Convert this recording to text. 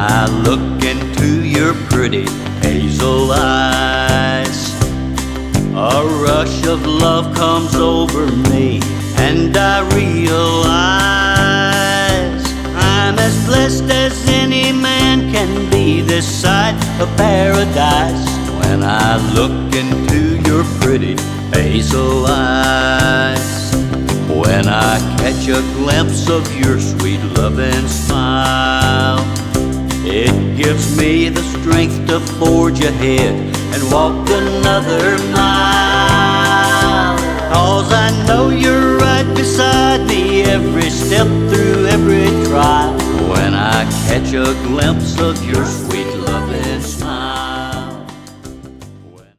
I look into your pretty hazel eyes, a rush of love comes over me, and I realize I'm as blessed as any man can be, this side of paradise. When I look into your pretty hazel eyes, when I catch a glimpse of your sweet loving smile, it gives me the strength to forge ahead and walk another mile. 'Cause I know you're right beside me every step through every trial. When I catch a glimpse of your sweet